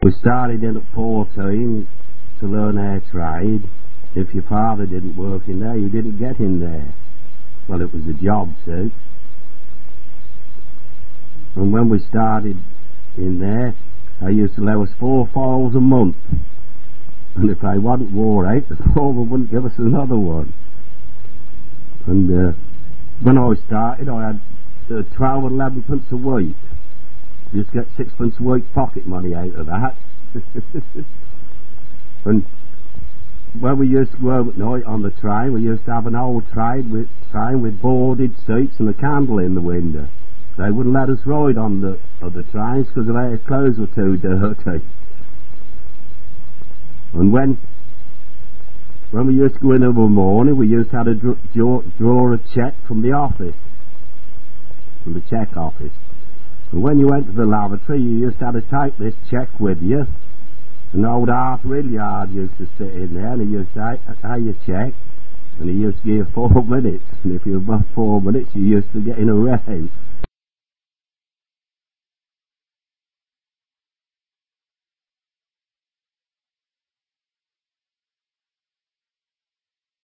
We started in at 14 to learn our trade. If your father didn't work in there, you didn't get in there. Well, it was a job, see. And when we started in there, they used to allow us 4 files a month. And if they wasn't wore out, the foreman wouldn't give us another one. And when I started, I had 12 and 11 pence a week. You just get 6 pence a week pocket money out of that. And when we used to go at night on the train, we used to have an old train with boarded seats and a candle in the window. They wouldn't let us ride on the other trains because our clothes were too dirty. And when we used to go in every morning, we used to have to draw a cheque from the office, from the cheque office. And when you went to the lavatory, you used to have to take this cheque with you. And old Arthur Hilliard used to sit in there, and he used to have your cheque, and he used to give you 4 minutes. And if you were above 4 minutes, you used to get in a rain.